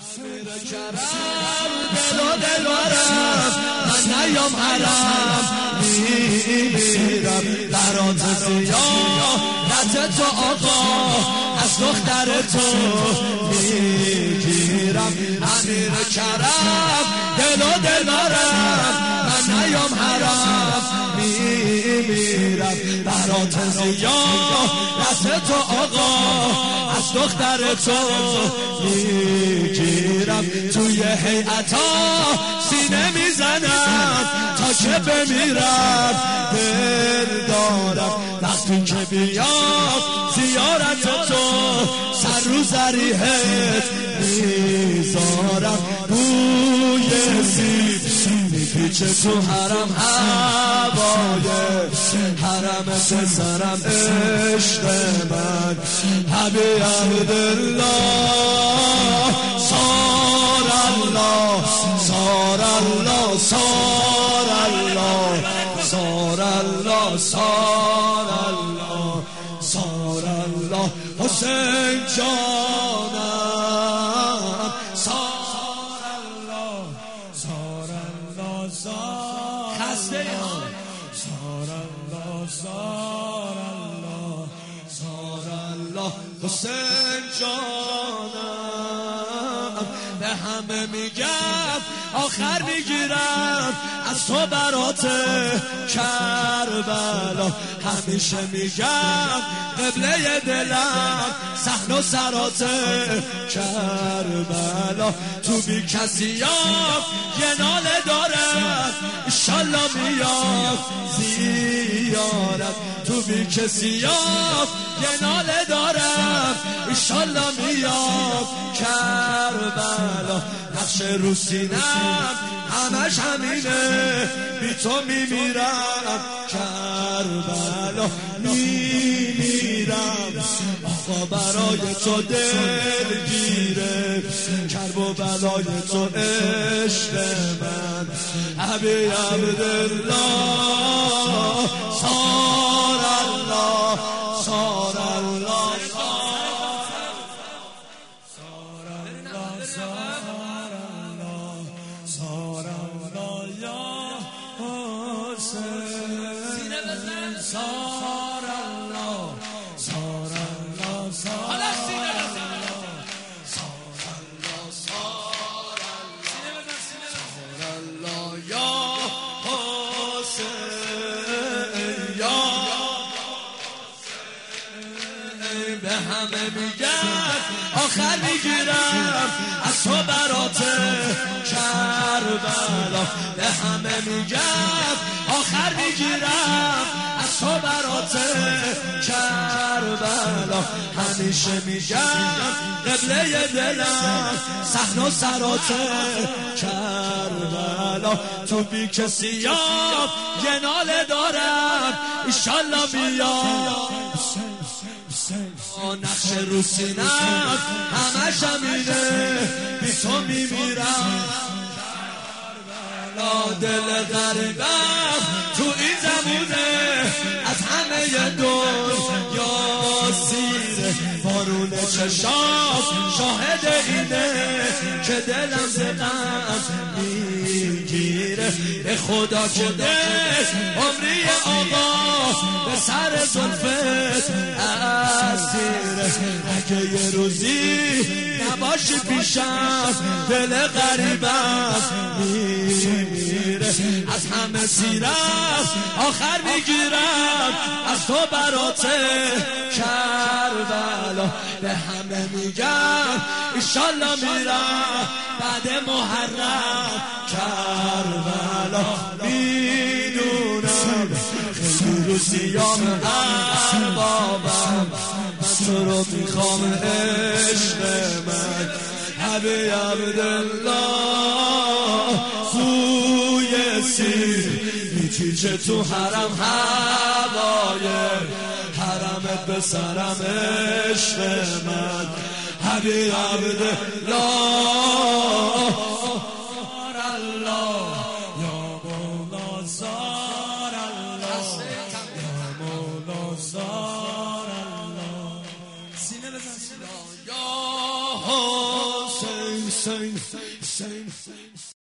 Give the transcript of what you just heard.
امیر کرم دل و دلبرم من نیام حرم میمیرم برات زیارت تو آقا از دختر تو میگیرم امیر کرم دل و دلبرم من نیام حرم میمیرم برات زیارت تو آقا از دختر تو میگیرم توی هیئتا سینه میزنم تا که بمیرم دل دارم وقتی که بیام زیارت تو سر رو ضریحت میذارم بوی سیب میپیچه تو حرم هوای حرم سرم عشق من حبی عبدالله صار الله صار الله صار الله صار الله صار الله صار الله حسین جانم صار الله صار الله خسته صار الله صار الله صار الله حسین جانم به همه میگم آخر میگیرم از تو برات کربلا همیشه میگم قبله دلم صحن و سرات کربلا تو بی کسیام یه ناله دارم انشالله میام زیارت تو بی کسیام یه ناله دارم انشالله میام کربلا نقش رو سینم همش همینه بی تو میمیرم کربلا میمیرم آقا برای تو دلگیره کرب و بلای تو عشق من حبی عبدالله صار الله صار الله صار الله صار الله یا حسین صار الله صار الله صار الله یا حسین یا به همه میگم آخر میگیرم از تو برات کربلا به همه میگم آخر میگیرم از تو برات کربلا همیشه میگم قبله دلم صحن و سرات کربلا تو بی کسیام یه ناله دارم انشالله بیام نقش رو سینم همش همینه بی تو میمیرم دل غریبم تو این زمونه از همه دنیا سیره بارون چشام شاهد اینه که دلم زدم میگیره به خدا که دل عمری آقا به سر زلفت اسیره اگه یه روزی نباشی پیشم دل غریبم میمیره از همه سیرم آخر میگیرم از تو برات کربلا به همه میگم انشالله میرم بعد محرم کربلا میدونم خیلی روزیام اربابم من تو رو میخوام عشق من حبی عبدالله بوی سیر میچیچه تو حرم هوای حرمت به سرم عشق من حبی عبدالله صار الله یا مولا صار الله یا مولا صار الله سینه بزن یا حسین حسین